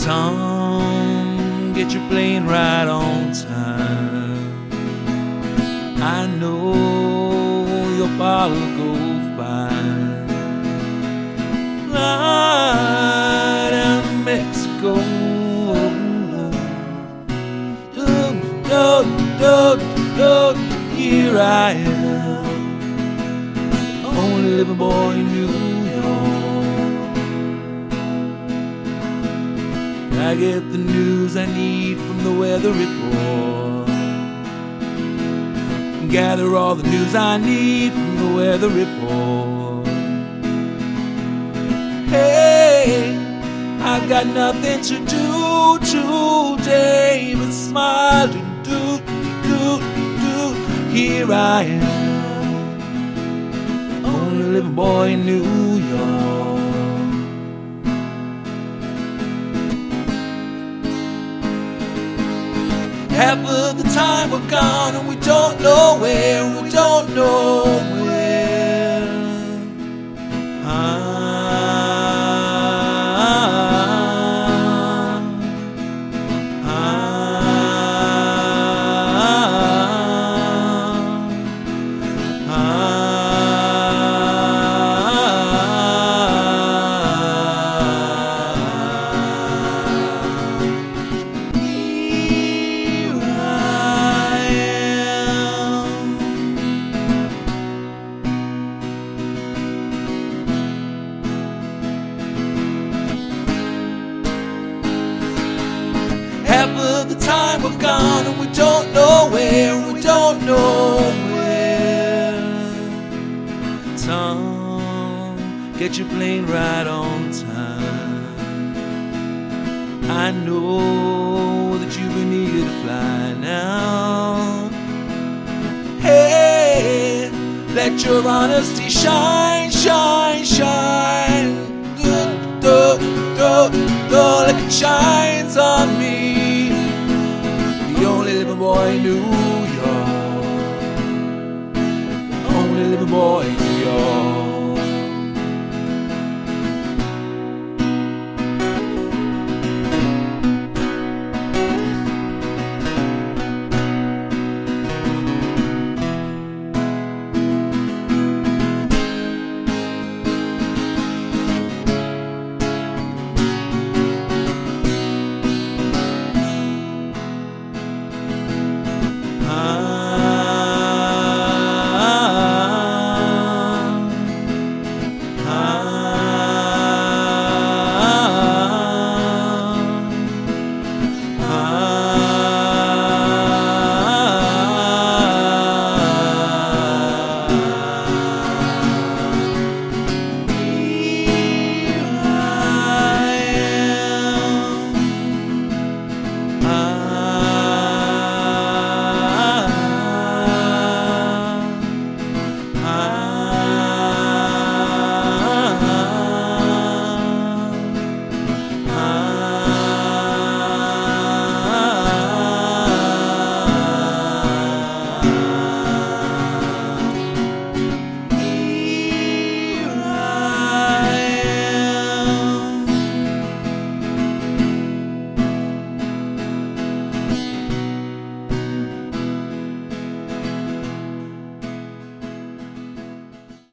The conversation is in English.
Tom, get your plane right on time. I know your bottle will go fine. Fly down to Mexico. Here I am, only living boy in New York. I get the news I need from the weather report. Gather all the news I need from the weather report. Hey, I've got nothing to do today but smile and do. Here I am, only living boy in New York. Half of the time we're gone and we don't know where, we don't know where. Half of the time we're gone and we don't know where, we don't know where. Tom, get your plane right on time. I know that you've been eager to fly now. Hey, let your honesty shine, shine, shine. Like it shines on me. The only living boy in New York. Only living boy